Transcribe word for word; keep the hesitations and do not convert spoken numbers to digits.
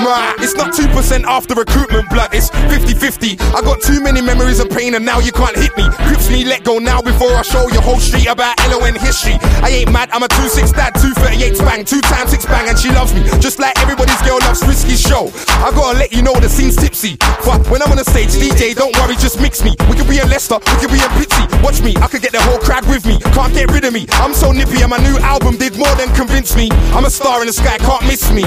Nah, it's not two percent after recruitment, blood, it's fifty fifty. I got too many memories of pain and now you can't hit me. Grips me, let go now before I show your whole street about L O N history. I ain't mad, I'm a two six dad, two thirty-eight bang, two times six bang, and she loves me just like everybody's girl loves Risky's show. I gotta let you know the scene's tipsy, but when I'm on the stage, D J, don't worry, just mix me. We could be in Leicester, we could be in Pitsy. Watch me, I could get the whole crowd with me. Can't get rid of me, I'm so nippy and my new album did more than convince me. I'm a star in the sky, can't miss me.